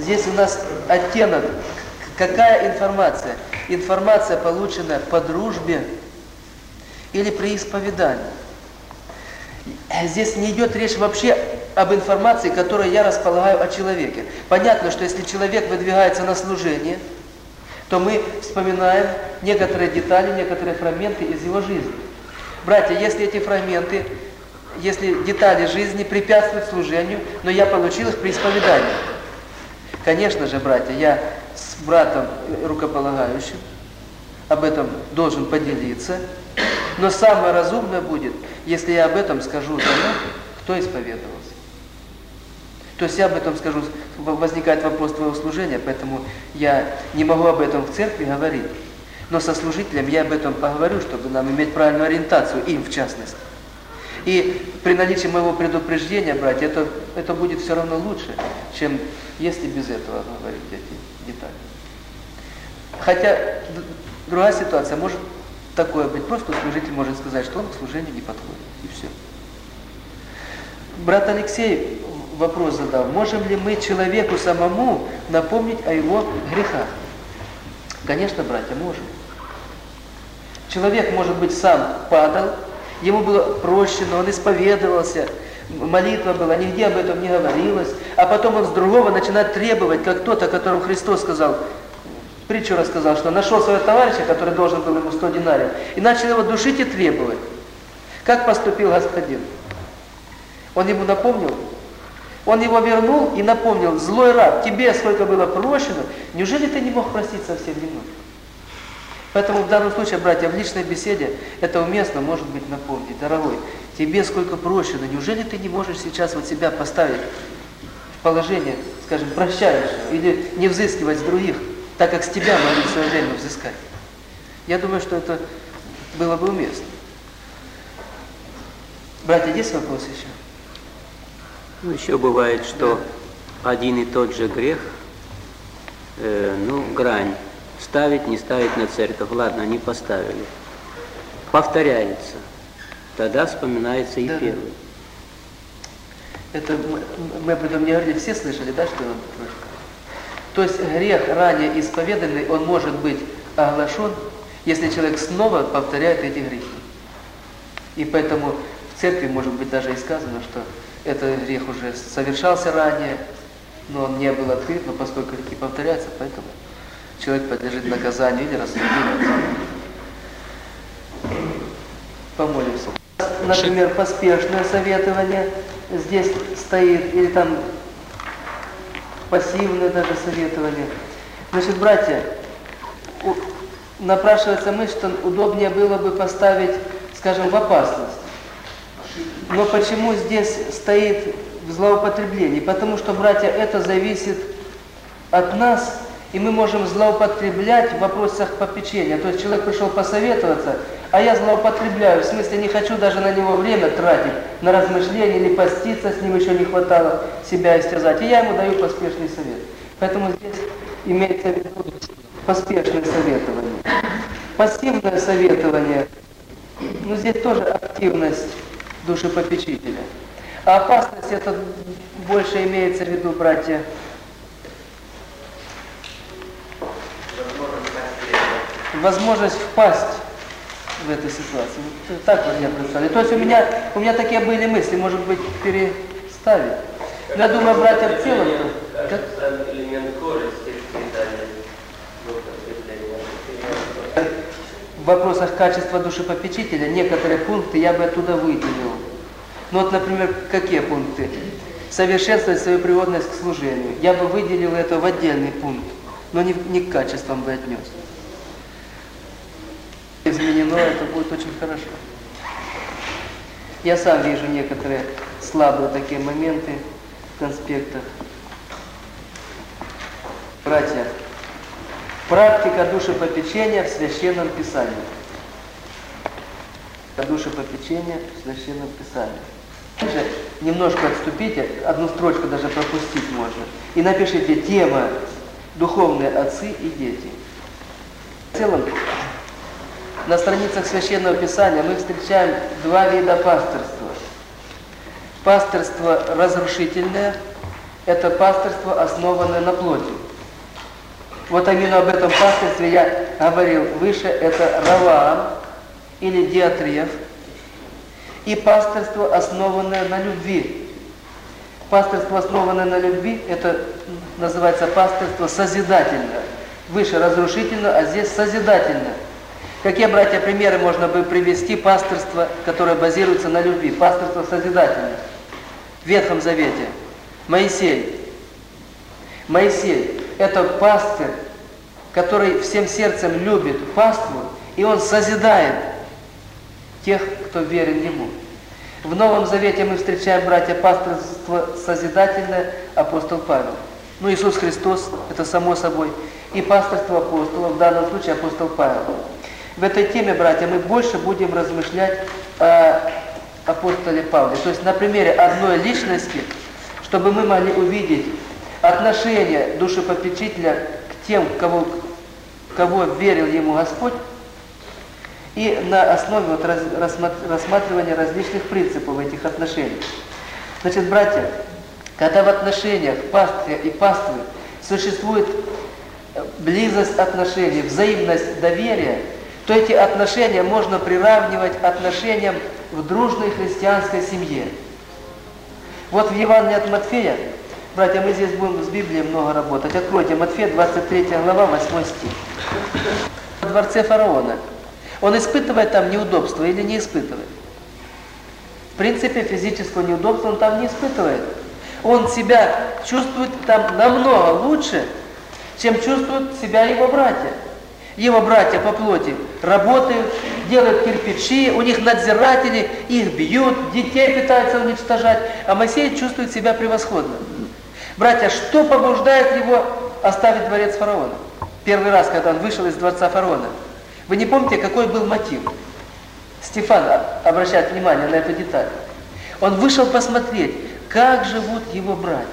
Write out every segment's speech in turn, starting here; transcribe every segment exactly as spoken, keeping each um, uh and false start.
Здесь у нас оттенок. Какая информация? Информация, полученная по дружбе или при исповедании. Здесь не идет речь вообще об информации, которую я располагаю о человеке. Понятно, что если человек выдвигается на служение, то мы вспоминаем некоторые детали, некоторые фрагменты из его жизни. Братья, если эти фрагменты, если детали жизни препятствуют служению, но я получил их при исповедании. Конечно же, братья, я с братом рукополагающим об этом должен поделиться, но самое разумное будет, если я об этом скажу тому, кто исповедовался. То есть я об этом скажу, возникает вопрос твоего служения, поэтому я не могу об этом в церкви говорить. Но со служителем я об этом поговорю, чтобы нам иметь правильную ориентацию, им в частности. И при наличии моего предупреждения, братья, это, это будет все равно лучше, чем если без этого говорить эти детали. Хотя другая ситуация, может такое быть, просто служитель может сказать, что он к служению не подходит, и все. Брат Алексей вопрос задал, можем ли мы человеку самому напомнить о его грехах? Конечно, братья, можем. Человек, может быть, сам падал, ему было прощено, он исповедовался, молитва была, нигде об этом не говорилось, а потом он с другого начинает требовать, как тот, о котором Христос сказал, притчу рассказал, что нашел своего товарища, который должен был ему сто динариев, и начал его душить и требовать. Как поступил господин? Он ему напомнил? Он его вернул и напомнил, злой раб, тебе сколько было прощено, неужели ты не мог простить совсем немного? Поэтому в данном случае, братья, в личной беседе это уместно, может быть, напомнить. Дорогой, тебе сколько прощено, неужели ты не можешь сейчас вот себя поставить в положение, скажем, прощающего, или не взыскивать с других, так как с тебя могли в свое время взыскать? Я думаю, что это было бы уместно. Братья, есть вопросы еще? Ну, еще бывает, что да. один и тот же грех, э, ну, грань, ставить, не ставить на церковь, ладно, не поставили, повторяется, тогда вспоминается и да. первый. Это мы, мы об этом не говорили, все слышали, да, что он прошлый? То есть грех, ранее исповеданный, он может быть оглашен, если человек снова повторяет эти грехи. И поэтому в церкви может быть даже и сказано, что этот грех уже совершался ранее, но он не был открыт, но поскольку грехи повторяются, поэтому человек подлежит наказанию или рассуждению. Помолимся. Например, поспешное советование здесь стоит, или там пассивное даже советование. Значит, братья, напрашивается мысль, что удобнее было бы поставить, скажем, в опасность. Но почему здесь стоит в злоупотреблении? Потому что, братья, это зависит от нас, и мы можем злоупотреблять в вопросах попечения. То есть человек пришел посоветоваться, а я злоупотребляю, в смысле не хочу даже на него время тратить, на размышления или поститься, с ним еще не хватало себя истязать. И я ему даю поспешный совет. Поэтому здесь имеется в виду поспешное советование. Пассивное советование, ну здесь тоже активность душепопечителя. А опасность это больше имеется в виду, братья, возможность впасть в эту ситуацию. Так вот я представляю. То есть у меня, у меня такие были мысли, может быть, переставить. Но я думаю, братья, в целом... Как? В вопросах качества душепопечителя некоторые пункты я бы оттуда выделил. Ну вот, например, какие пункты? Совершенствовать свою пригодность к служению. Я бы выделил это в отдельный пункт, но не, не к качествам бы отнес. Изменено, это будет очень хорошо. Я сам вижу некоторые слабые такие моменты в конспектах. Братья, практика душепопечения в Священном Писании. Душепопечения в Священном Писании. Также немножко отступите, одну строчку даже пропустить можно. И напишите тема «Духовные отцы и дети». В целом, на страницах Священного Писания мы встречаем два вида пастырства. Пастырство разрушительное это пастырство, основанное на плоти. Вот именно об этом пастырстве я говорил выше, это Раваам или Диатреф. И пастырство, основанное на любви. Пастырство, основанное на любви, это называется пастырство созидательное. Выше разрушительное, а здесь созидательное. Какие, братья, примеры можно бы привести пастырства, которое базируется на любви? Пастырство созидательное. В Ветхом Завете. Моисей. Моисей – это пастырь, который всем сердцем любит паству, и он созидает тех, кто верен ему. В Новом Завете мы встречаем, братья, пастырство созидательное, апостол Павел. Ну, Иисус Христос, это само собой. И пастырство апостолов, в данном случае апостол Павел. В этой теме, братья, мы больше будем размышлять о апостоле Павле. То есть на примере одной личности, чтобы мы могли увидеть отношение душепопечителя к тем, кого, кого верил ему Господь, и на основе вот раз, рассматривания различных принципов этих отношений. Значит, братья, когда в отношениях пастыря и паствы существует близость отношений, взаимность доверия, то эти отношения можно приравнивать отношениям в дружной христианской семье. Вот в Евангелии от Матфея, братья, мы здесь будем с Библией много работать. Откройте Матфея, двадцать третья глава, восьмой стих. В дворце фараона. Он испытывает там неудобства или не испытывает? В принципе, физического неудобства он там не испытывает. Он себя чувствует там намного лучше, чем чувствуют себя его братья. Его братья по плоти работают, делают кирпичи, у них надзиратели, их бьют, детей пытаются уничтожать, а Моисей чувствует себя превосходно. Братья, что побуждает его оставить дворец фараона? Первый раз, когда он вышел из дворца фараона. Вы не помните, какой был мотив? Стефан обращает внимание на эту деталь. Он вышел посмотреть, как живут его братья.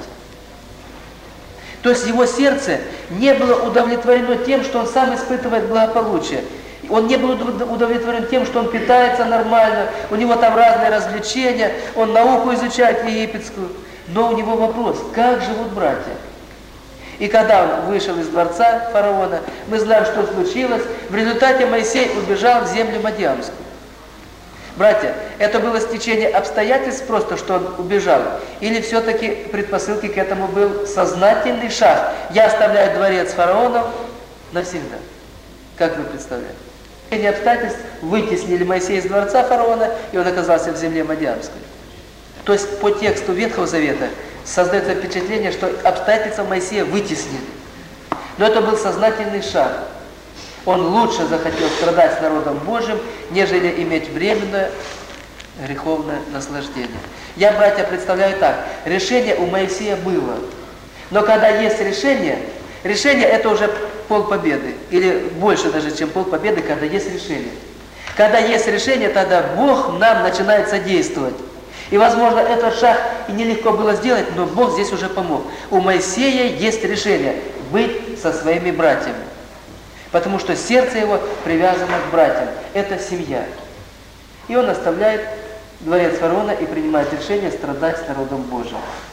То есть его сердце не было удовлетворено тем, что он сам испытывает благополучие. Он не был удовлетворен тем, что он питается нормально, у него там разные развлечения, он науку изучает египетскую. Но у него вопрос, как живут братья? И когда он вышел из дворца фараона, мы знаем, что случилось. В результате Моисей убежал в землю Мадиамскую. Братья, это было стечение обстоятельств просто, что он убежал? Или все-таки предпосылки к этому был сознательный шаг? Я оставляю дворец фараонов навсегда. Как вы представляете? Стечение обстоятельств вытеснили Моисея из дворца фараона, и он оказался в земле Мадиамской. То есть по тексту Ветхого Завета создается впечатление, что обстоятельства Моисея вытеснили. Но это был сознательный шаг. Он лучше захотел страдать с народом Божьим, нежели иметь временное греховное наслаждение. Я, братья, представляю так. Решение у Моисея было. Но когда есть решение, решение это уже полпобеды. Или больше даже, чем полпобеды, когда есть решение. Когда есть решение, тогда Бог нам начинает содействовать. И, возможно, этот шаг и нелегко было сделать, но Бог здесь уже помог. У Моисея есть решение быть со своими братьями. Потому что сердце его привязано к братьям. Это семья. И он оставляет дворец фараона и принимает решение страдать с народом Божьим.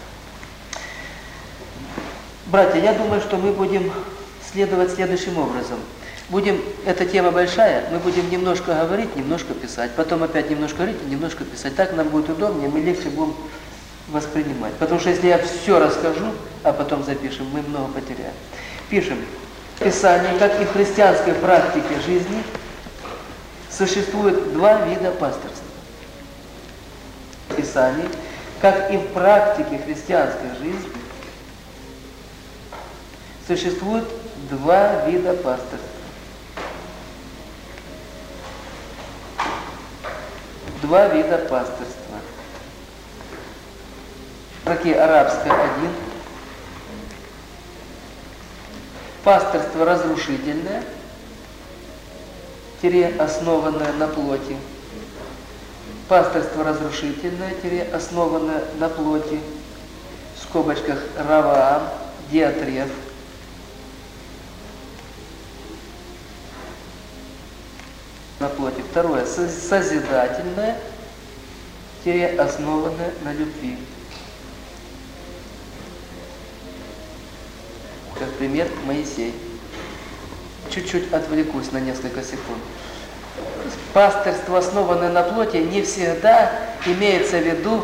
Братья, я думаю, что мы будем следовать следующим образом. Будем, эта тема большая, мы будем немножко говорить, немножко писать, потом опять немножко говорить и немножко писать. Так нам будет удобнее, мы легче будем воспринимать. Потому что если я все расскажу, а потом запишем, мы много потеряем. Пишем. В Писании, как и в христианской практике жизни, существует два вида пастырства. В Писании, как и в практике христианской жизни, существует два вида пастырства. Два вида пастырства. Такие арабское один. Пастырство разрушительное, тире основанное на плоти. Пастырство разрушительное, тире основанное на плоти. В скобочках Раваам, Диатреф. На плоти. Второе. Созидательное, тире основанное на любви. как пример Моисей. Чуть-чуть отвлекусь на несколько секунд. Пастырство, основанное на плоти, не всегда имеется в виду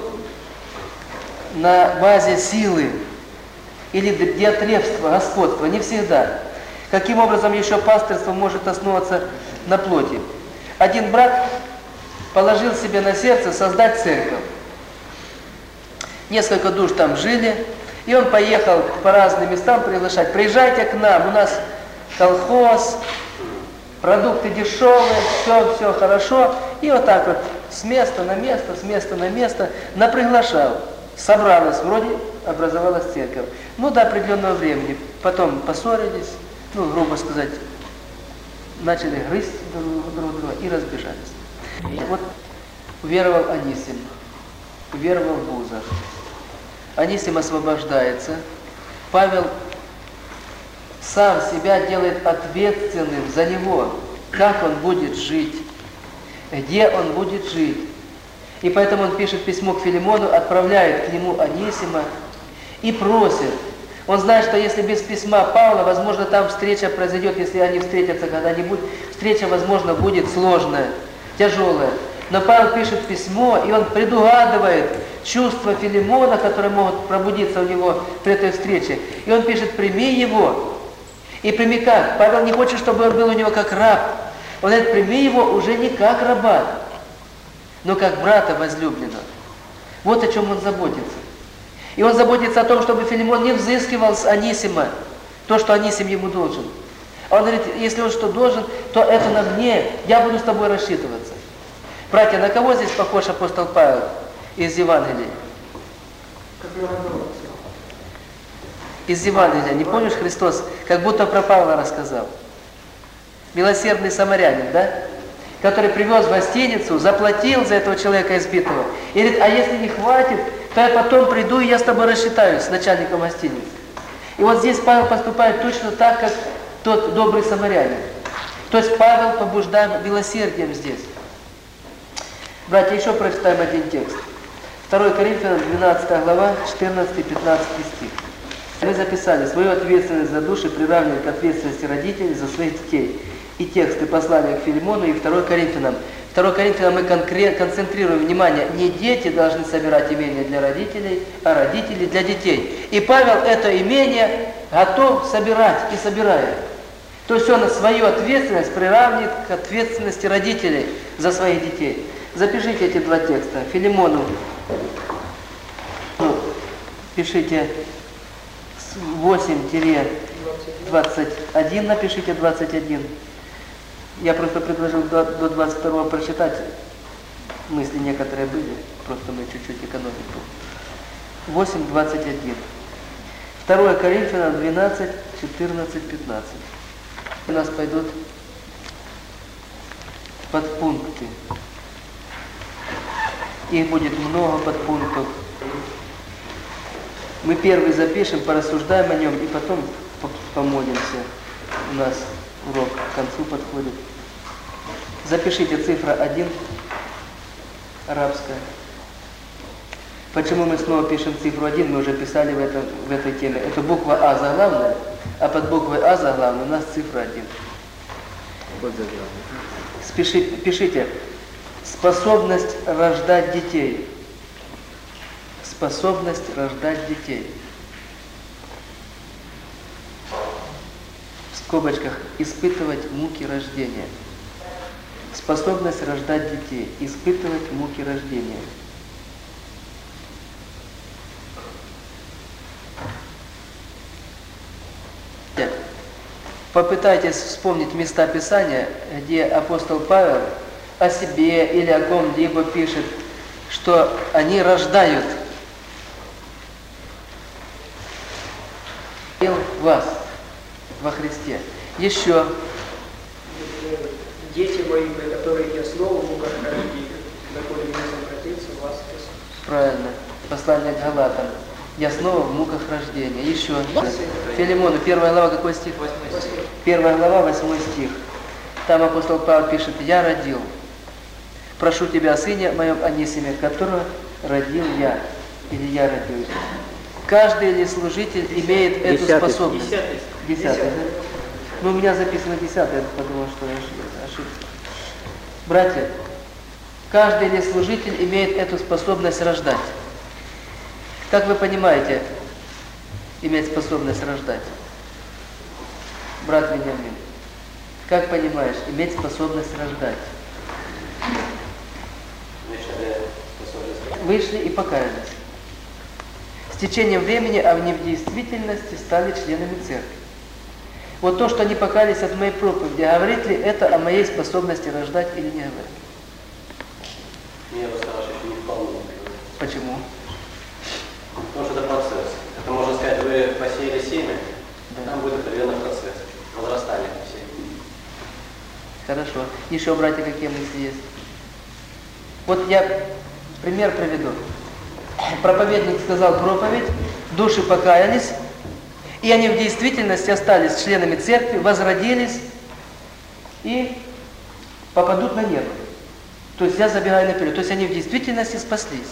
на базе силы или диатребства, господства. Не всегда. Каким образом еще пастырство может основываться на плоти? Один брат положил себе на сердце создать церковь. Несколько душ там жили, и он поехал по разным местам приглашать. Приезжайте к нам, у нас колхоз, продукты дешевые, все, все хорошо. И вот так вот с места на место, с места на место наприглашал. Собралась, вроде образовалась церковь. Ну, до определенного времени. Потом поссорились, ну, грубо сказать, начали грызть друг друга и разбежались. И вот уверовал Анисим, уверовал Буза. Анисим освобождается. Павел сам себя делает ответственным за него, как он будет жить, где он будет жить. И поэтому он пишет письмо к Филимону, отправляет к нему Анисима и просит. Он знает, что если без письма Павла, возможно, там встреча произойдет, если они встретятся когда-нибудь, встреча, возможно, будет сложная, тяжелая. Но Павел пишет письмо, и он предугадывает чувства Филимона, которые могут пробудиться у него при этой встрече. И он пишет: прими его. И прими как? Павел не хочет, чтобы он был у него как раб. Он говорит: прими его уже не как раба, но как брата возлюбленного. Вот о чем он заботится. И он заботится о том, чтобы Филимон не взыскивал с Анисима то, что Анисим ему должен. А он говорит: если он что должен, то это на мне, я буду с тобой рассчитываться. Братья, на кого здесь похож апостол Павел из Евангелия? Из Евангелия. Не помнишь, Христос как будто про Павла рассказал? Милосердный самарянин, да? Который привез в гостиницу, заплатил за этого человека избитого. И говорит: а если не хватит, то я потом приду, и я с тобой рассчитаюсь, с начальником гостиницы. И вот здесь Павел поступает точно так, как тот добрый самарянин. То есть Павел побуждаем милосердием здесь. Братья, еще прочитаем один текст. второе Коринфянам, двенадцатая глава, четырнадцатый-пятнадцатый стих. Мы записали: свою ответственность за души приравнивать к ответственности родителей за своих детей. И тексты послания к Филимону и второе Коринфянам. второе Коринфянам мы концентрируем внимание: не дети должны собирать имение для родителей, а родители для детей. И Павел это имение готов собирать и собирает. То есть он свою ответственность приравнивает к ответственности родителей за своих детей. Запишите эти два текста. Филимону ну, пишите восемь-двадцать один, напишите двадцать один. Я просто предложил до, до двадцать второго прочитать. Мысли некоторые были, просто мы чуть-чуть экономим. восемь двадцать один. второе Коринфянам двенадцать, четырнадцать, пятнадцать. У нас пойдут подпункты. Их будет много подпунктов. Мы первый запишем, порассуждаем о нем и потом помолимся. У нас урок к концу подходит. Запишите цифра один, арабская. Почему мы снова пишем цифру один? Мы уже писали в, этом, в этой теме. Это буква А заглавная, а под буквой А заглавная у нас цифра один. Вот Спешите, пишите: способность рождать детей. Способность рождать детей. В скобочках: испытывать муки рождения. Способность рождать детей. Испытывать муки рождения. Попытайтесь вспомнить места Писания, где апостол Павел о себе или о ком-либо пишет, что они рождают вас во Христе. Еще. Дети мои, которые я снова в муках рождения, доколе не обратился в вас Иисус. Правильно. Послание к Галатам. Я снова в муках рождения. Еще. Филимону, первая глава, какой стих? Первая глава, восьмой стих. Там апостол Павел пишет: я родил. Прошу тебя о сыне моем Анисиме, которого родил я. Или я родил. Каждый ли служитель имеет эту способность. Десятый, да? Ну, у меня записано десятый, я подумал, что я ошибся. Братья, каждый ли служитель имеет эту способность рождать. Как вы понимаете, иметь способность рождать? Брат Вениамин, как понимаешь, иметь способность рождать? Вышли и покаялись. С течением времени, а в действительности стали членами церкви. Вот то, что они покаялись от моей проповеди, говорит ли это о моей способности рождать или не говорит? Мне осталось еще не вполне. Почему? Потому что это процесс. Это можно сказать, вы посеяли семя, да. Там будет определенный процесс, возрастание семени. Хорошо. Еще, братья, какие мысли есть? Вот я пример приведу. Проповедник сказал проповедь, души покаялись, и они в действительности остались членами церкви, возродились и попадут на небо. То есть я забегаю наперед. То есть они в действительности спаслись.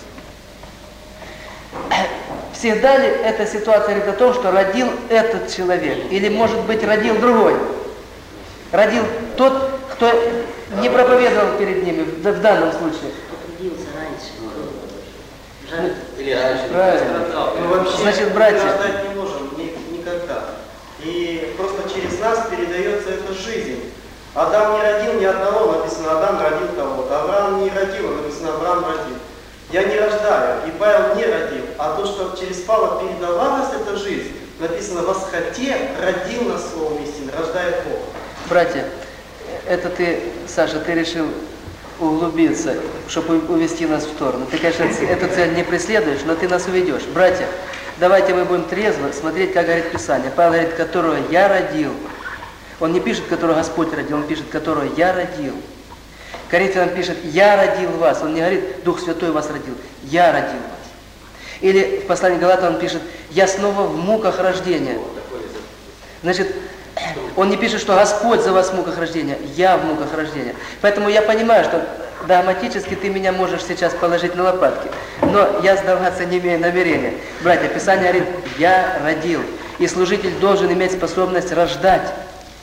Всегда ли эта ситуация говорит о том, что родил этот человек? Или, может быть, родил другой? Родил тот, кто не проповедовал перед ними в, в данном случае. Родился раньше. Ну, или раньше. Правильно. Мы вообще Значит, братья, рождать не можем ни, никогда. И просто через нас передается эта жизнь. Адам не родил ни одного, написано, Адам родил кого-то. Авраам не родил, написано, Авраам родил. Я не рождаю, и Павел не родил. А то, что через Павла передавалась эта жизнь, написано, восхоте родил нас словом истины, рождает Бог. братья, это ты, Саша, ты решил углубиться, чтобы увести нас в сторону. Ты, конечно, эту цель не преследуешь, но ты нас уведешь. Братья, давайте мы будем трезво смотреть, как говорит Писание. Павел говорит, которого я родил. Он не пишет, которого Господь родил, он пишет, которого я родил. Коринфянам пишет, я родил вас. Он не говорит, Дух Святой вас родил. Я родил вас. Или в послании Галатам он пишет, я снова в муках рождения. Значит, он не пишет, что Господь за вас в муках рождения, я в муках рождения. Поэтому я понимаю, что догматически ты меня можешь сейчас положить на лопатки. Но я сдаваться не имею намерения. Братья, Писание говорит, я родил. И служитель должен иметь способность рождать.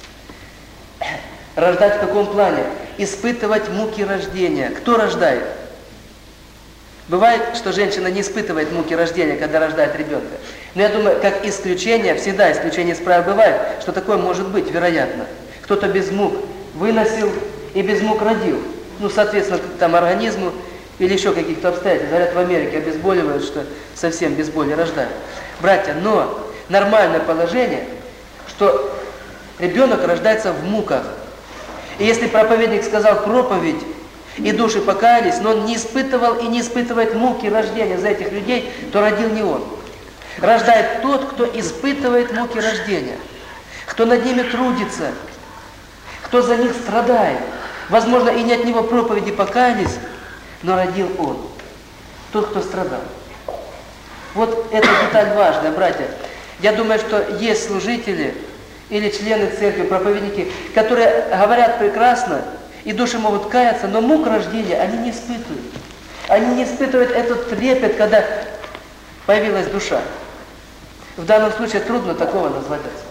Рождать в каком плане? Испытывать муки рождения. Кто рождает? Бывает, что женщина не испытывает муки рождения, когда рождает ребенка. Но я думаю, как исключение, всегда исключение из правил бывает, что такое может быть, вероятно. Кто-то без мук выносил и без мук родил. Ну, соответственно, там организму или еще каких-то обстоятельств. Говорят, в Америке обезболивают, что совсем без боли рождают. Братья, но нормальное положение, что ребенок рождается в муках. И если проповедник сказал проповедь, и души покаялись, но он не испытывал и не испытывает муки рождения за этих людей, то родил не он. Рождает тот, кто испытывает муки рождения, кто над ними трудится, кто за них страдает. Возможно, и не от него проповеди покаялись, но родил он, тот, кто страдал. Вот эта деталь важная, братья. Я думаю, что есть служители или члены церкви, проповедники, которые говорят прекрасно, и души могут каяться, но мук рождения они не испытывают. Они не испытывают этот трепет, когда появилась душа. В данном случае трудно такого назвать отцом.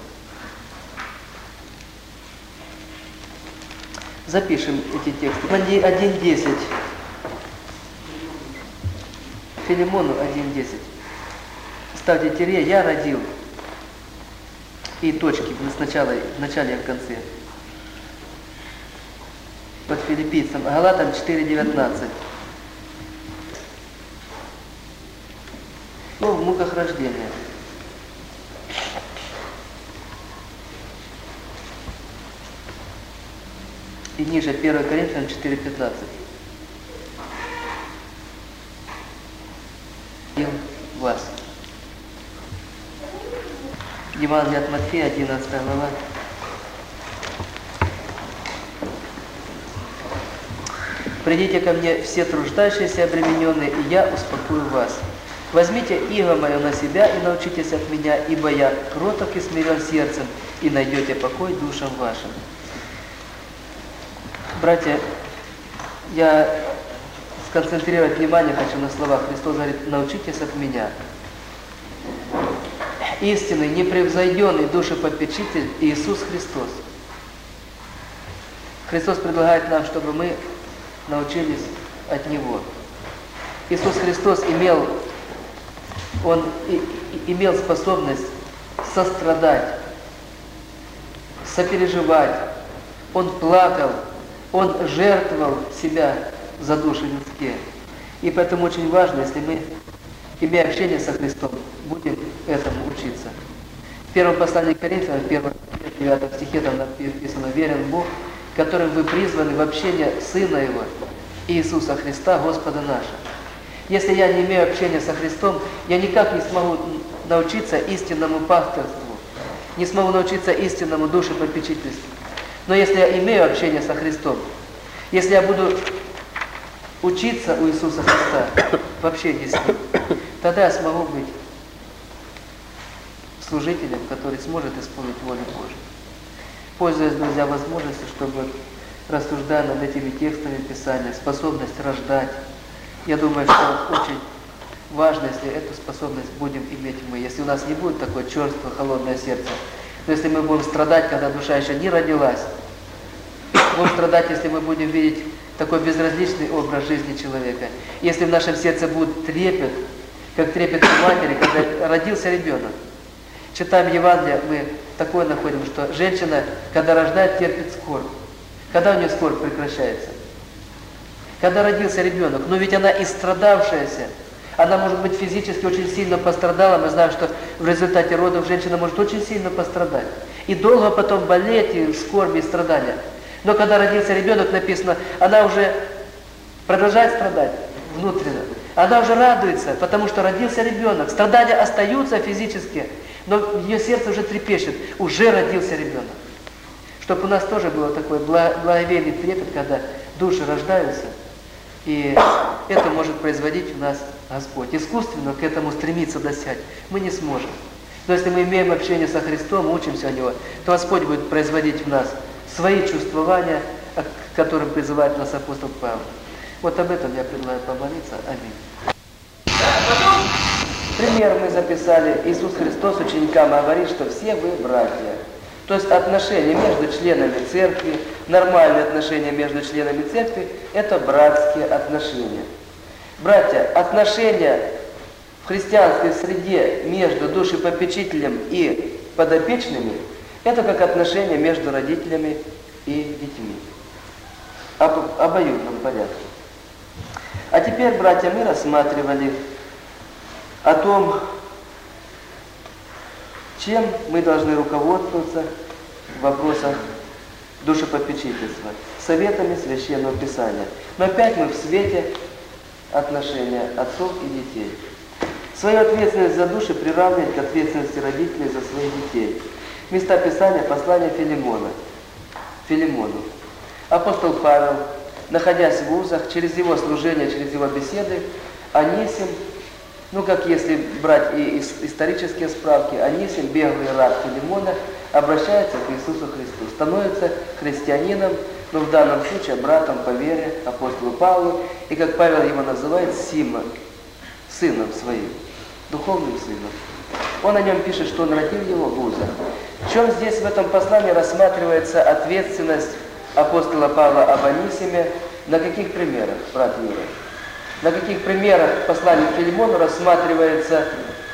Запишем эти тексты. один десять. Филимону один десять. Ставьте тире, я родил. И точки сначала, в начале и в конце. Под филиппийцам. Галатам четыре девятнадцать. Ну, в муках рождения. И ниже первое Коринфянам четыре пятнадцать. И вас. Евангелие от Матфея, одиннадцатая глава. «Придите ко мне все труждающиеся и обремененные, и я успокою вас. Возьмите иго мое на себя и научитесь от меня, ибо я кроток и смирен сердцем, и найдете покой душам вашим». Братья, я сконцентрировать внимание хочу на словах. Христос говорит, научитесь от меня. истинный, непревзойденный душепопечитель Иисус Христос. Христос предлагает нам, чтобы мы научились от Него. Иисус Христос имел, Он и, и, имел способность сострадать, сопереживать. Он плакал, Он жертвовал себя за души людские. И поэтому очень важно, если мы, имея общение со Христом, будем этому учиться. В первом послании к Коринфянам, в первом девятом стихе там написано: «Верен Бог, которым вы призваны в общение Сына Его, Иисуса Христа, Господа нашего». Если я не имею общения со Христом, я никак не смогу научиться истинному пасторству, не смогу научиться истинному душепопечительству. Но если я имею общение со Христом, если я буду учиться у Иисуса Христа в общении с Ним, тогда я смогу быть служителем, который сможет исполнить волю Божию. Пользуясь, друзья, возможностью, чтобы, рассуждая над этими текстами Писания, способность рождать, я думаю, что очень важно, если эту способность будем иметь мы. Если у нас не будет такое черствое, холодное сердце, но если мы будем страдать, когда душа еще не родилась, будем страдать, если мы будем видеть такой безразличный образ жизни человека. Если в нашем сердце будет трепет, как трепет у матери, когда родился ребенок. Читаем Евангелие, мы такое находим, что женщина, когда рождает, терпит скорбь. Когда у нее скорбь прекращается? Когда родился ребенок. Но ведь она истрадавшаяся. Она, может быть, физически очень сильно пострадала. Мы знаем, что в результате родов женщина может очень сильно пострадать. И долго потом болеть, и скорби, и страдания. Но когда родился ребенок, написано, она уже продолжает страдать внутренне. Она уже радуется, потому что родился ребенок. Страдания остаются физически, но ее сердце уже трепещет. Уже родился ребенок. Чтобы у нас тоже было такой благовейный трепет, когда души рождаются. И это может производить у нас Господь. Искусственно к этому стремиться достичь мы не сможем. Но если мы имеем общение со Христом, учимся о Него, то Господь будет производить в нас свои чувствования, к которым призывает нас апостол Павел. Вот об этом я предлагаю помолиться. Аминь. Пример мы записали. Иисус Христос ученикам говорит, что все вы братья. То есть отношения между членами церкви, нормальные отношения между членами церкви, это братские отношения. Братья, отношения в христианской среде между душепопечителем и подопечными, это как отношения между родителями и детьми. Об обоюдном порядке. А теперь, братья, мы рассматривали о том, чем мы должны руководствоваться в вопросах душепопечительства, советами Священного Писания. Но опять мы в свете отношения отцов и детей. Свою ответственность за души приравнивать к ответственности родителей за своих детей. Места Писания, послание Филимона. Филимону. Апостол Павел, находясь в вузах, через его служение, через его беседы, Анисим, ну как если брать и исторические справки, Анисим, беглый раб Филимона, обращается к Иисусу Христу, становится христианином, но в данном случае братом по вере апостолу Павлу, и как Павел его называет, Сима, сыном своим, духовным сыном. Он о нем пишет, что он родил его в вузах. В чем здесь в этом послании рассматривается ответственность апостола Павла об Анисиме? На каких примерах, брат Юра? На каких примерах послания к Филимону рассматривается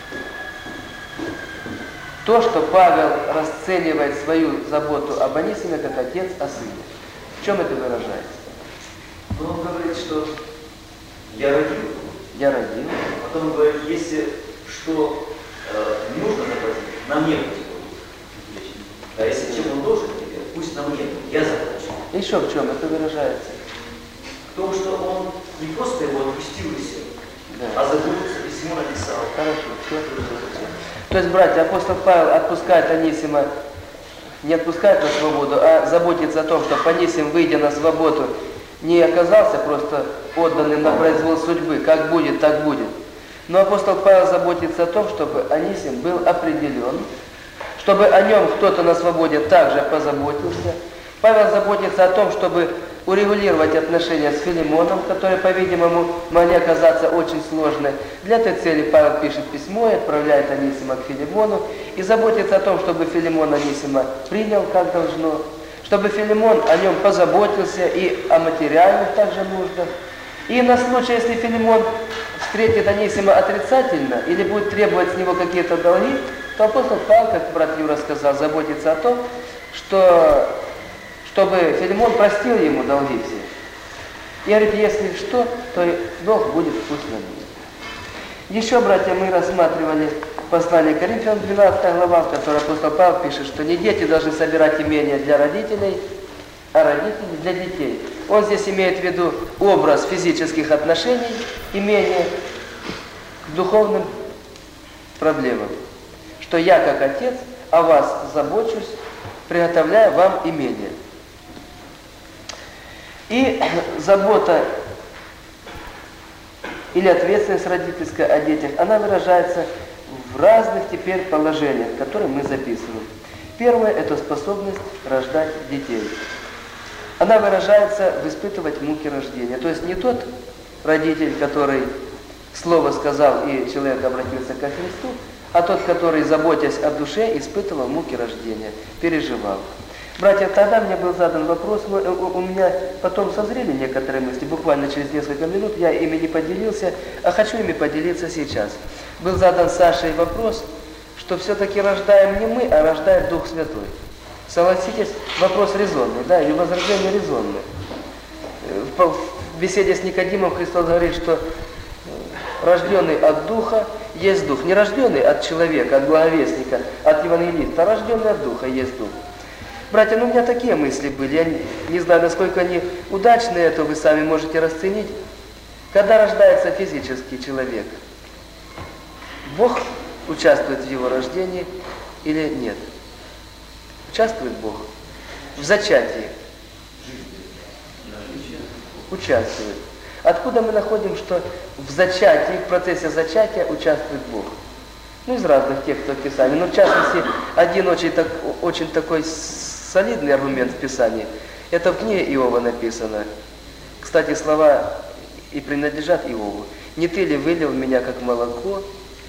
то, что Павел расценивает свою заботу об Анисиме как отец о сыне? В чем это выражается? Ну, он говорит, что я родил. Я родил. Потом он говорит, если что э, не нужно заплатить, на мне будет. А если чем он должен тебе, пусть на мне будет, я заплачу. Еще в чем это выражается? В том, что он не просто его отпустил и все, да, а заботился, письмо написал. Хорошо, все хорошо. То есть, братья, апостол Павел отпускает Анисима, не отпускает на свободу, а заботится о том, чтобы Анисим, выйдя на свободу, не оказался просто отданным на произвол судьбы. Как будет, так будет. Но апостол Павел заботится о том, чтобы Анисим был определен, чтобы о нем кто-то на свободе также позаботился. Павел заботится о том, чтобы урегулировать отношения с Филимоном, которые, по-видимому, могли оказаться очень сложны. Для этой цели Павел пишет письмо и отправляет Анисима к Филимону и заботится о том, чтобы Филимон Анисима принял как должно, чтобы Филимон о нем позаботился и о материальных также нуждах. И на случай, если Филимон встретит Анисима отрицательно или будет требовать с него какие-то долги, то апостол Павел, как брат Юра сказал, заботится о том, что, чтобы Филимон простил ему долги все. И говорит, если что, то долг будет пусть на месте. Еще, братья, мы рассматривали послание к Коринфянам, двенадцатая глава, в которой апостол Павел пишет, что не дети должны собирать имения для родителей, а родители для детей. Он здесь имеет в виду образ физических отношений, имения к духовным проблемам. Что я, как отец, о вас забочусь, приготовляя вам имение. И забота или ответственность родительская о детях, она выражается в разных теперь положениях, которые мы записываем. Первое – это способность рождать детей. Она выражается в испытывать муки рождения. То есть не тот родитель, который слово сказал и человек обратился ко Христу, а тот, который, заботясь о душе, испытывал муки рождения, переживал. Братья, тогда мне был задан вопрос, но у меня потом созрели некоторые мысли, буквально через несколько минут, я ими не поделился, а хочу ими поделиться сейчас. Был задан Сашей вопрос, что все-таки рождаем не мы, а рождает Дух Святой. Согласитесь, вопрос резонный, да, или возражение резонное. В беседе с Никодимом Христос говорит, что рожденный от Духа есть Дух. Не рожденный от человека, от благовестника, от евангелиста, а рожденный от Духа есть Дух. Братья, ну у меня такие мысли были, я не знаю, насколько они удачные, это вы сами можете расценить. Когда рождается физический человек, Бог участвует в его рождении или нет? Участвует Бог в зачатии? Участвует. Откуда мы находим, что в зачатии, в процессе зачатия участвует Бог? Ну, из разных текстов Писания. Но, в частности, один очень, так, очень такой солидный аргумент в Писании. Это в книге Иова написано. Кстати, слова и принадлежат Иову. «Не ты ли вылил в меня, как молоко?»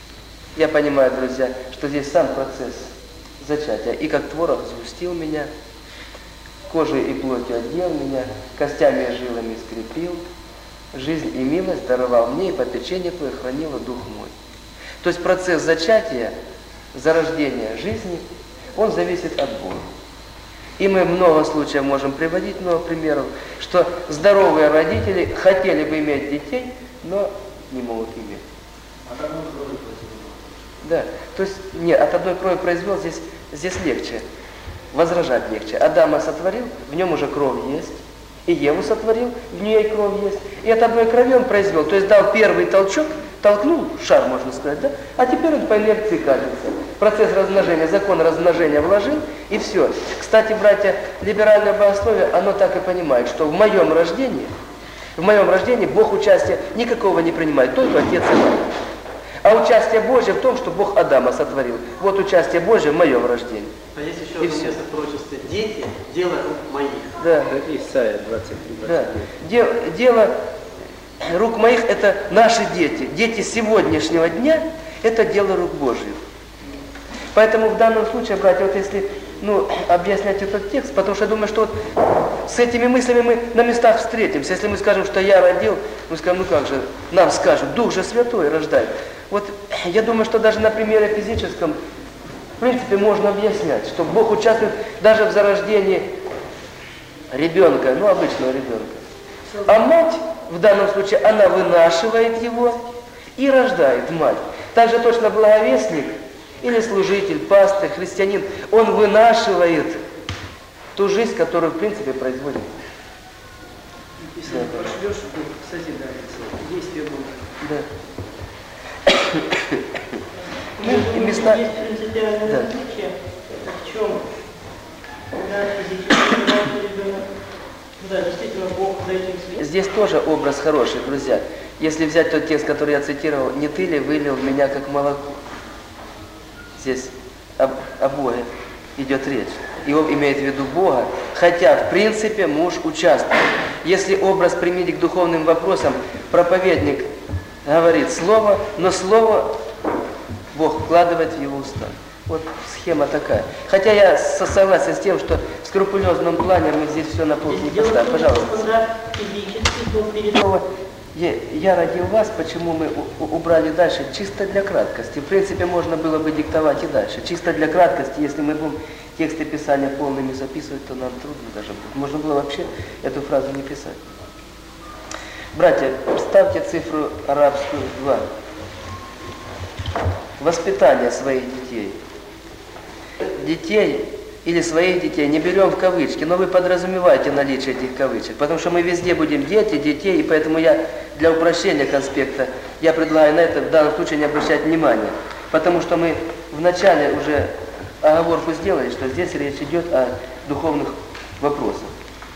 Я понимаю, друзья, что здесь сам процесс зачатия. «И как творог сгустил меня, кожей и плотью одел меня, костями и жилами скрепил, жизнь и милость даровал мне, и попечение твое хранило дух мой». То есть процесс зачатия, зарождения жизни, он зависит от Бога. И мы много случаев можем приводить, много примеров, что здоровые родители хотели бы иметь детей, но не могут иметь. От одной крови произвел. Да, то есть, нет, от одной крови произвел, здесь, здесь легче, возражать легче. Адама сотворил, в нем уже кровь есть, и Еву сотворил, в ней кровь есть, и от одной крови он произвел, то есть дал первый толчок, толкнул шар, можно сказать, да, а теперь он по инерции катится. Процесс размножения, закон размножения вложил, и все. Кстати, братья, либеральное богословие, оно так и понимает, что в моем рождении, в моем рождении Бог участия никакого не принимает, только Отец и Мать. А участие Божье в том, что Бог Адама сотворил. Вот участие Божье в моем рождении. А есть еще И одно все. место в пророчестве. Дети – дело рук моих. Да. Исайя двадцать три двадцать Да. девять. Дело, дело рук моих – это наши дети. Дети сегодняшнего дня – это дело рук Божьих. Поэтому в данном случае, братья, вот если ну, объяснять этот текст, потому что я думаю, что вот с этими мыслями мы на местах встретимся. Если мы скажем, что я родил, мы скажем, ну как же, нам скажут, Дух же Святой рождает. Вот я думаю, что даже на примере физическом, в принципе, можно объяснять, что Бог участвует даже в зарождении ребенка, ну, обычного ребенка. А мать, в данном случае, она вынашивает его и рождает мать. Также точно благовестник или служитель, пастырь, христианин, он вынашивает ту жизнь, которую, в принципе, производит. Если пошлешь Дух созидается, действие Бога. Да. Ну, и места... Есть принципиальное Да. различие. В чем? Когда физически ребенок, да, действительно, Бог за этим следит. Здесь тоже образ хороший, друзья. Если взять тот текст, который я цитировал, «Не ты ли вылил в меня, как молоко?» Здесь об, о Боге идет речь. Иов имеет в виду Бога, Хотя, в принципе, муж участвует. Если образ применить к духовным вопросам, проповедник говорит слово, но слово Бог вкладывает в его уста. Вот схема такая. Хотя я согласен с тем, что в скрупулезном плане мы здесь все на полке не поставим. Пожалуйста. Я, я родил вас, почему мы у, убрали дальше, чисто для краткости. В принципе, можно было бы диктовать и дальше. Чисто для краткости, если мы будем тексты Писания полными записывать, то нам трудно даже будет. Можно было вообще эту фразу не писать. Братья, ставьте цифру арабскую два. Воспитание своих детей. Детей или своих детей не берем в кавычки, но вы подразумеваете наличие этих кавычек, потому что мы везде будем дети, детей, и поэтому я для упрощения конспекта, я предлагаю на это в данном случае не обращать внимания, потому что мы вначале уже оговорку сделали, что здесь речь идет о духовных вопросах.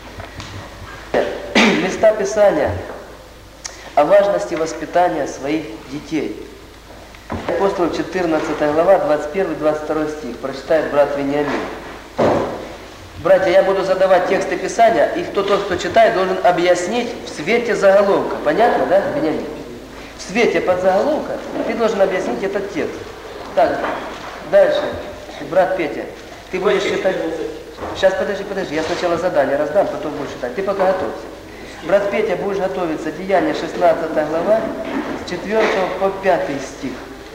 Места Писания о важности воспитания своих детей. Апостолов четырнадцатая глава, двадцать первый двадцать второй стих, прочитает брат Вениамин. Братья, я буду задавать тексты Писания, и кто тот, кто читает, должен объяснить в свете заголовка. Понятно, да, Вениамин? В свете подзаголовка ты должен объяснить этот текст. Так, дальше. Брат Петя, ты будешь читать... Сейчас, подожди, подожди, я сначала задание раздам, потом будешь читать. Ты пока готовься. Брат Петя, будешь готовиться. Деяния шестнадцатая глава, с четвёртого по пятый стих.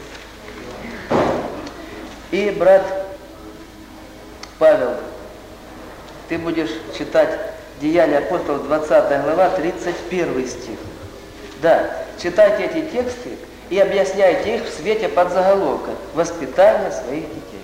И брат Павел, ты будешь читать Деяния апостолов, двадцатая глава, тридцать первый стих. Да, читайте эти тексты и объясняйте их в свете подзаголовка «Воспитание своих детей».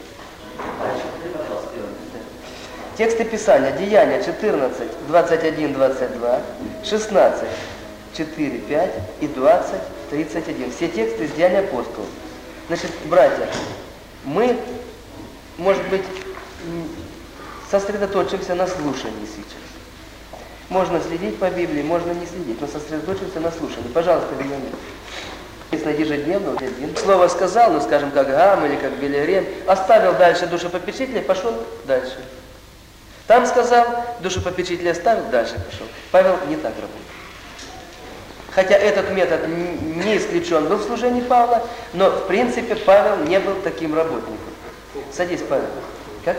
Тексты Писания, Деяния четырнадцать, двадцать один двадцать два, шестнадцать, четыре пять и двадцать тридцать один. Все тексты из Деяний апостолов. Значит, братья, мы, может быть, сосредоточимся на слушании сейчас. Можно следить по Библии, можно не следить, но сосредоточимся на слушании. Пожалуйста, Вениамин. Если ежедневно, один. Слово сказал, ну скажем, как Гам или как Белерем, оставил дальше душепопечителя, пошел дальше. Там сказал, душепопечителя оставил, дальше пошел. Павел не так работает. Хотя этот метод не исключен был в служении Павла, но в принципе Павел не был таким работником. Садись, Павел. Как?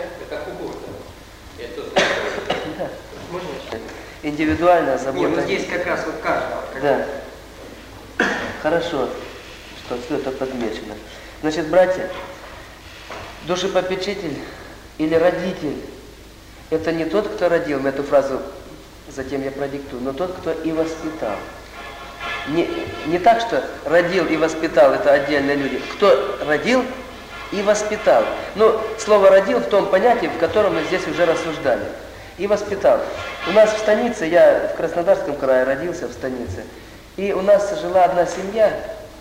Да. Индивидуальная забота. Нет, ну здесь как раз вот каждого. Да. Хорошо, что все это подмечено. Значит, братья, душепопечитель или родитель, это не тот, кто родил, мы эту фразу затем я продиктую, но тот, кто и воспитал. Не, не так, что родил и воспитал, это отдельные люди. Кто родил и воспитал. Ну, слово «родил» в том понятии, в котором мы здесь уже рассуждали. И воспитал. У нас в станице, я в Краснодарском крае родился в станице, и у нас жила одна семья,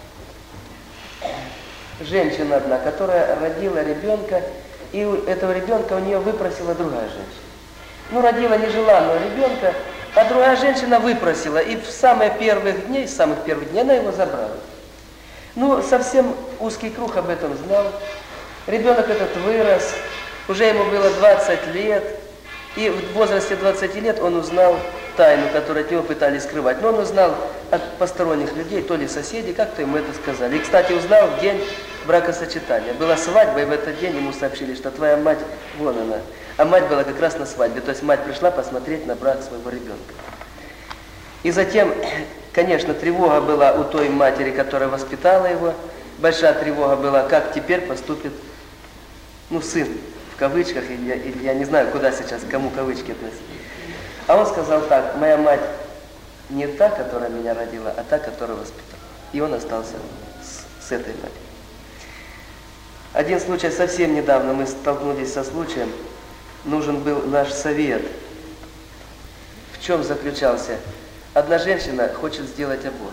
женщина одна, которая родила ребенка, и у этого ребенка у нее выпросила другая женщина. Ну, родила нежеланного ребенка, а другая женщина выпросила, и в самые первых дней, с самых первых дней она его забрала. Ну, совсем узкий круг об этом знал. Ребенок этот вырос, уже ему было двадцать лет, и в возрасте двадцати лет он узнал тайну, которую от него пытались скрывать. Но он узнал от посторонних людей, то ли соседей, как-то ему это сказали. И, кстати, узнал в день бракосочетания. Была свадьба, и в этот день ему сообщили, что твоя мать, вон она. А мать была как раз на свадьбе. То есть мать пришла посмотреть на брак своего ребенка. И затем, конечно, тревога была у той матери, которая воспитала его. Большая тревога была, как теперь поступит, ну, сын, в кавычках, или я, или я не знаю, куда сейчас, кому кавычки относить. А он сказал так: моя мать не та, которая меня родила, а та, которая воспитала. И он остался с, с этой матерью. Один случай совсем недавно, мы столкнулись со случаем, нужен был наш совет. В чем заключался? Одна женщина хочет сделать аборт.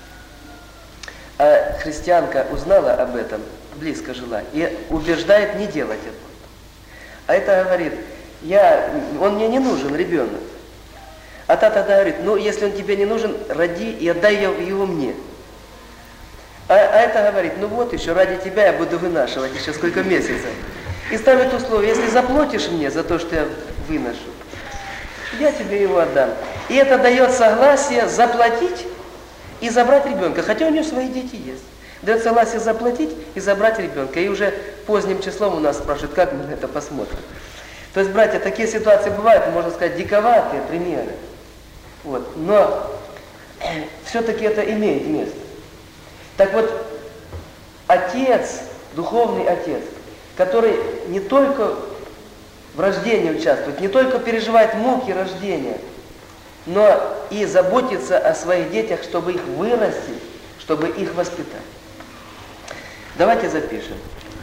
А христианка узнала об этом, близко жила, и убеждает не делать аборт. А это говорит, я, он мне не нужен, ребенок. А та тогда говорит, ну, если он тебе не нужен, роди и отдай его мне. А, а это говорит, ну вот еще ради тебя я буду вынашивать еще сколько месяцев. И ставит условие, если заплатишь мне за то, что я выношу, я тебе его отдам. И это дает согласие заплатить и забрать ребенка, хотя у нее свои дети есть. Дает согласие заплатить и забрать ребенка. И уже поздним числом у нас спрашивают, как мы на это посмотрим. То есть, братья, такие ситуации бывают, можно сказать, диковатые примеры. Вот. Но все-таки это имеет место. Так вот, отец, духовный отец, который не только в рождении участвует, не только переживает муки рождения, но и заботится о своих детях, чтобы их вырастить, чтобы их воспитать. Давайте запишем.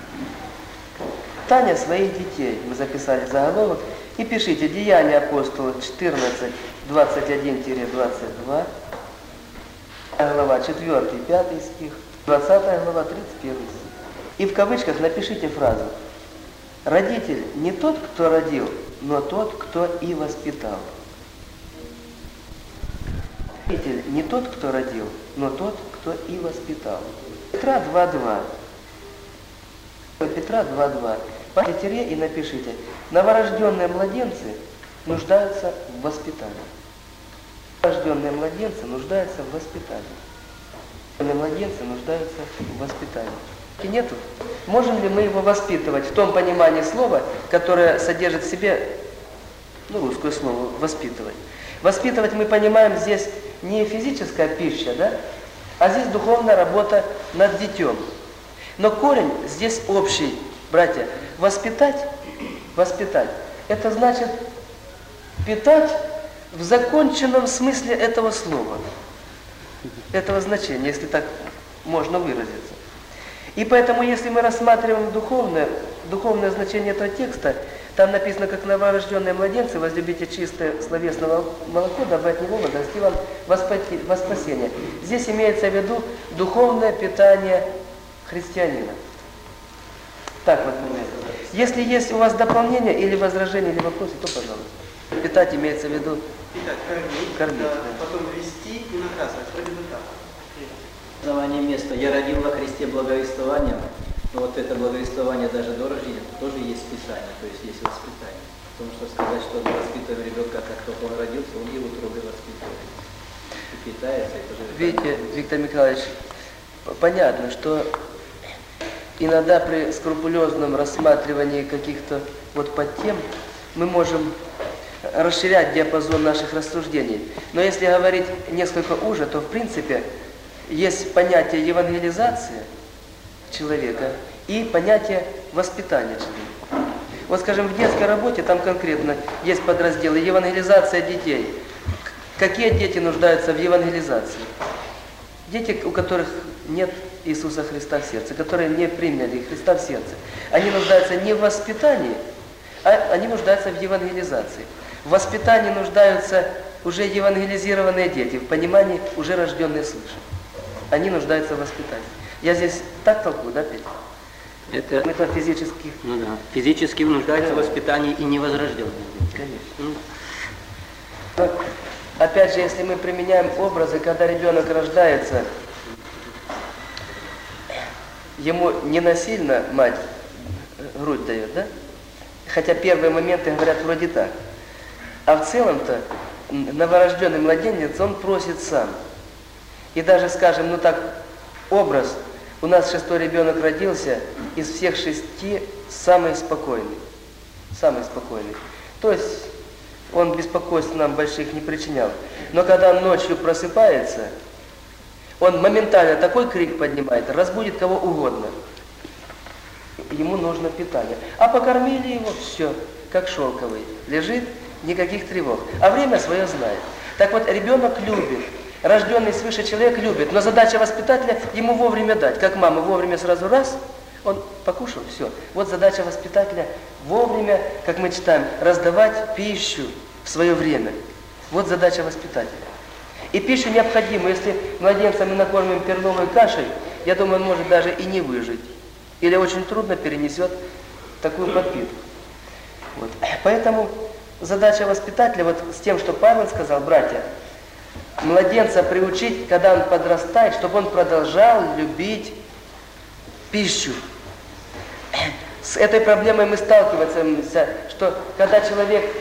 Таня своих детей. Мы записали заголовок. И пишите Деяния апостолов четырнадцать, двадцать один — двадцать два. Глава четвёртый, пятый стих. двадцатая глава, тридцать первый стих. И в кавычках напишите фразу. Родитель не тот, кто родил, но тот, кто и воспитал. Родитель не тот, кто родил, но тот, кто и воспитал. Петра два два. Петра два два. Тире и напишите. Новорожденные младенцы нуждаются в воспитании. Новорожденные младенцы нуждаются в воспитании. Младенцы нуждаются в воспитании. И нету. Можем ли мы его воспитывать в том понимании слова, которое содержит в себе, ну, русское слово, воспитывать. Воспитывать мы понимаем здесь не физическая пища, да, а здесь духовная работа над детем. Но корень здесь общий, братья. Воспитать, воспитать, это значит питать в законченном смысле этого слова, этого значения, если так можно выразиться. И поэтому, если мы рассматриваем духовное, духовное значение этого текста, там написано, как новорожденные младенцы, возлюбите чистое словесное молоко, дабы от него возрасти вам во спасение. Здесь имеется в виду духовное питание христианина. Так вот, если есть у вас дополнение или возражение, или вопросы, то пожалуйста. Питать имеется в виду Питать, кормить, кормить да, да. потом вести и наказывать. Вроде бы так. Название места. Я родил во Христе благовествование. Но вот это благовествование даже до рождения тоже есть Писание, то есть есть воспитание. Потому что сказать, что мы воспитываем ребенка, как только он родился, он его трудно воспитывает. И питается, это же... Видите, Виктор Михайлович, понятно, что иногда при скрупулезном рассматривании каких-то вот подтем мы можем расширять диапазон наших рассуждений. Но если говорить несколько уже, то в принципе есть понятие евангелизации человека и понятие воспитания человека. Вот, скажем, в детской работе там конкретно есть подразделы евангелизация детей. Какие дети нуждаются в евангелизации? Дети, у которых нет Иисуса Христа в сердце, которые не приняли Христа в сердце. Они нуждаются не в воспитании, а они нуждаются в евангелизации. В воспитании нуждаются уже евангелизированные дети, в понимании уже рожденные свыше. Они нуждаются в воспитании. Я здесь так толкую, да, Петя? Это, Это физически. ну да, физически нуждается в воспитании и невозрожденные. Конечно. Но, опять же, если мы применяем образы, когда ребенок рождается, ему не насильно мать грудь дает, да? Хотя первые моменты говорят вроде так. А в целом-то новорожденный младенец, он просит сам. И даже, скажем, ну так, образ, у нас шестой ребенок родился, из всех шести самый спокойный. Самый спокойный. То есть он беспокойств нам больших не причинял. Но когда он ночью просыпается, он моментально такой крик поднимает, разбудит кого угодно. Ему нужно питание. А покормили его, все, как шелковый. Лежит, никаких тревог. А время свое знает. Так вот, ребенок любит. Рожденный свыше человек любит. Но задача воспитателя ему вовремя дать. Как мама вовремя сразу раз, он покушал, все. Вот задача воспитателя вовремя, как мы читаем, раздавать пищу в свое время. Вот задача воспитателя. И пищу необходимую. Если младенца мы накормим перновой кашей, я думаю, он может даже и не выжить. Или очень трудно перенесет такую подпитку. Вот. Поэтому задача воспитателя, вот с тем, что Павел сказал, братья, младенца приучить, когда он подрастает, чтобы он продолжал любить пищу. С этой проблемой мы сталкиваемся, что когда человек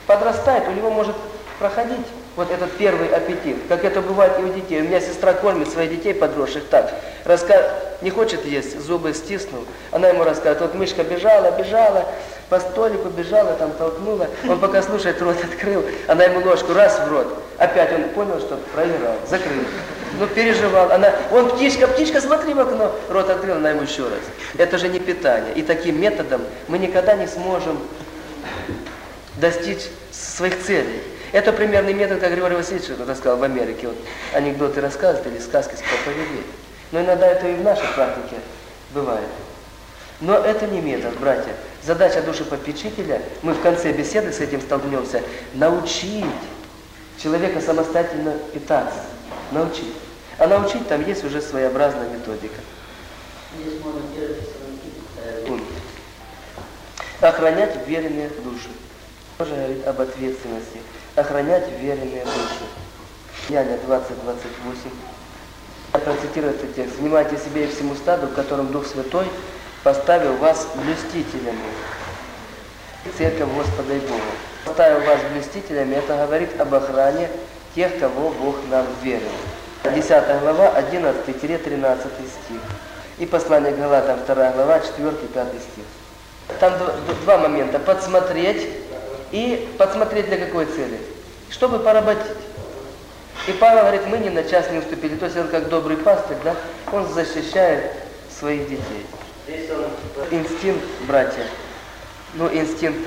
подрастает, у него может проходить вот этот первый аппетит, как это бывает и у детей. У меня сестра кормит своих детей подросших так, раска... не хочет есть, зубы стиснул, она ему рассказывает, вот мышка бежала, бежала, по столику бежала, там толкнула, он пока слушает, рот открыл, она ему ложку раз в рот, опять он понял, что проиграл, закрыл, ну переживал, она, он птичка, птичка, смотри в окно, рот открыл, она ему еще раз. Это же не питание, и таким методом мы никогда не сможем достичь своих целей. Это примерный метод, как Григорий Васильевич рассказал в Америке. Вот анекдоты рассказывают или сказки с проповедей. Но иногда это и в нашей практике бывает. Но это не метод, братья. Задача душепопечителя, мы в конце беседы с этим столкнемся, научить человека самостоятельно питаться. Научить. А научить там есть уже своеобразная методика. Здесь можно первый Пункт. Охранять веренные души. Тоже говорит об ответственности. Охранять веренные души. Деяния двадцать двадцать восемь. Я процитирую этот текст. «Внимайте себе и всему стаду, в котором Дух Святой поставил вас блюстителями». Церковь Господа и Бога. Поставил вас блюстителями, это говорит об охране тех, кого Бог нам верил. десятая глава, одиннадцатый-тринадцатый стих. И послание к Галатам, вторая глава, четвёртый-пятый стих. Там два момента. Подсмотреть и подсмотреть для какой цели? Чтобы поработить. И Павел говорит, мы ни на час не уступили. То есть он как добрый пастырь, да, он защищает своих детей. Инстинкт, братья, ну инстинкт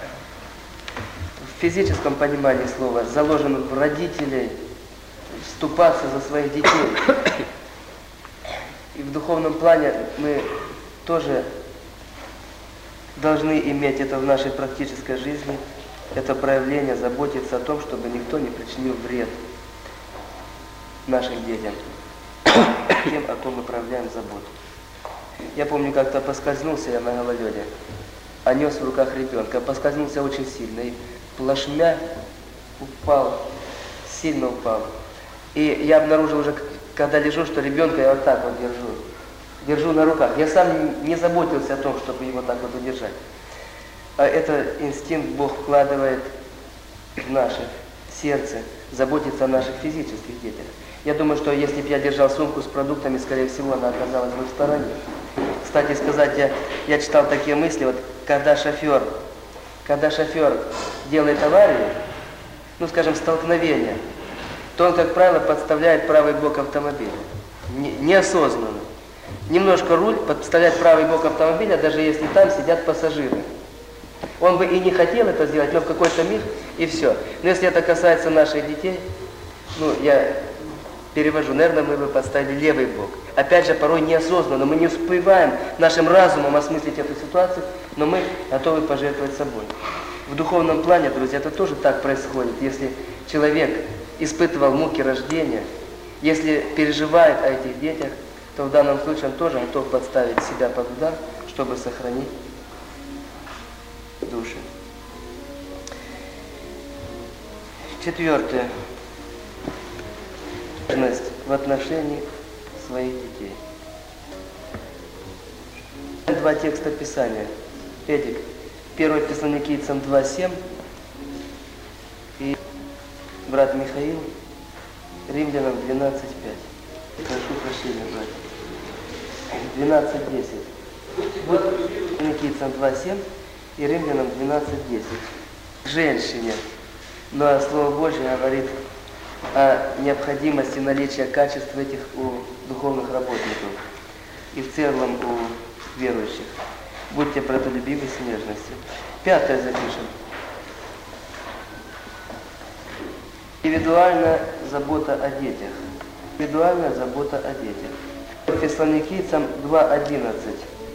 в физическом понимании слова заложен в родителей, вступаться за своих детей. И в духовном плане мы тоже должны иметь это в нашей практической жизни, это проявление, заботиться о том, чтобы никто не причинил вред нашим детям, тем, о ком мы проявляем заботу. Я помню, как-то поскользнулся я на гололеде, а нес в руках ребенка, поскользнулся очень сильно, и плашмя упал, сильно упал. И я обнаружил уже, когда лежу, что ребенка я вот так вот держу, держу на руках. Я сам не заботился о том, чтобы его так вот удержать. А это инстинкт Бог вкладывает в наше сердце, заботиться о наших физических детях. Я думаю, что если бы я держал сумку с продуктами, скорее всего, она оказалась бы в стороне. Кстати сказать, я, я читал такие мысли, вот когда шофер, когда шофер делает аварию, ну, скажем, столкновение, то он, как правило, подставляет правый бок автомобиля. Не, неосознанно. Немножко руль, подставляет правый бок автомобиля, даже если там сидят пассажиры. Он бы и не хотел это сделать, но в какой-то миг и все. Но если это касается наших детей, ну, я перевожу, наверное, мы бы подставили левый бок. Опять же, порой неосознанно, мы не успеваем нашим разумом осмыслить эту ситуацию, но мы готовы пожертвовать собой. В духовном плане, друзья, это тоже так происходит. Если человек испытывал муки рождения, если переживает о этих детях, то в данном случае он тоже готов подставить себя под удар, чтобы сохранить души. Четвертое. Важность в отношении своих детей. Два текста Писания. Эдик. первое Фессалоникийцам два семь и брат Михаил, Римлянам двенадцать пять. Прошу прощения, братья. двенадцать десять. Вот Фессалоникийцам два семь и Римлянам двенадцать десять. Женщине. Но Слово Божье говорит о необходимости наличия качеств этих у духовных работников и в целом у верующих. Будьте братолюбивы с нежностью. Пятое запишем. Индивидуальная забота о детях. Индивидуальная забота о детях. Фессалоникийцам два одиннадцать.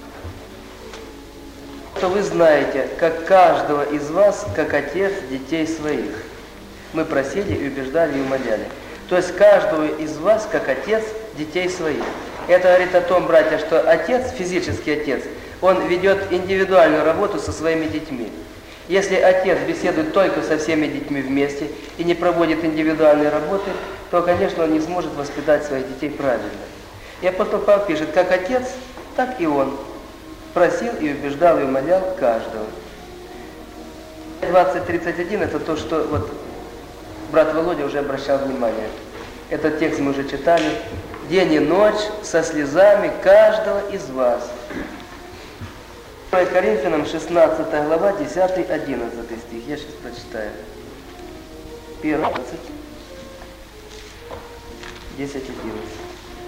Что вы знаете, как каждого из вас, как отец детей своих. Мы просили и убеждали и умоляли. То есть каждого из вас, как отец детей своих. Это говорит о том, братья, что отец, физический отец, он ведет индивидуальную работу со своими детьми. Если отец беседует только со всеми детьми вместе и не проводит индивидуальной работы, то, конечно, он не сможет воспитать своих детей правильно. И апостол Павел пишет, как отец, так и он просил и убеждал и умолял каждого. двадцать тридцать один это то, что вот брат Володя уже обращал внимание. Этот текст мы уже читали. День и ночь со слезами каждого из вас. первое Коринфянам шестнадцатая глава, десятый одиннадцатый стих. Я сейчас прочитаю. первый, десять одиннадцать.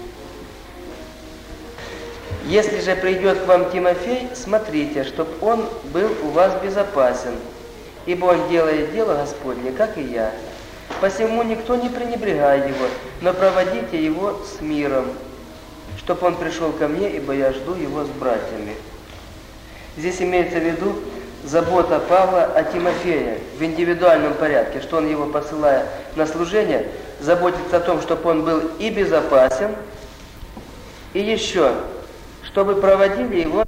Если же придет к вам Тимофей, смотрите, чтоб он был у вас безопасен, ибо он делает дело Господне, как и я. Посему никто не пренебрегай его, но проводите его с миром, чтоб он пришел ко мне, ибо я жду его с братьями. Здесь имеется в виду забота Павла о Тимофее в индивидуальном порядке, что он его, посылая на служение, заботится о том, чтобы он был и безопасен, и еще, чтобы проводили его